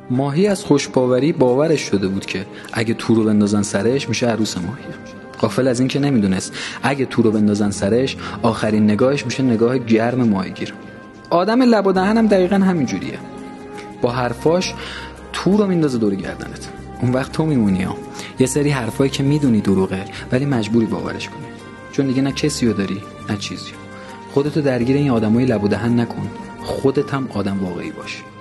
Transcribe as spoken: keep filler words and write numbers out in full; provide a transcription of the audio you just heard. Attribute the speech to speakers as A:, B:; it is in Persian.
A: ماهی از خوشباوری باورش شده بود که اگه تو رو بندازن سرش میشه عروس ماهی. غافل از این که نمیدونست اگه تو رو بندازن سرش آخرین نگاهش میشه نگاه گرم ماهیگیر. آدم لب و دهن هم دقیقا همین جوریه. با حرفاش تو رو میندازه دور گردنت. اون وقت تو میمونی ها. یه سری حرفایی که میدونی دروغه ولی مجبوری باورش کنی، چون دیگه نه کسی رو داری نه چیزی. خودتو درگیر این آدمای لب و دهن نکن، خودت هم آدم واقعی باش.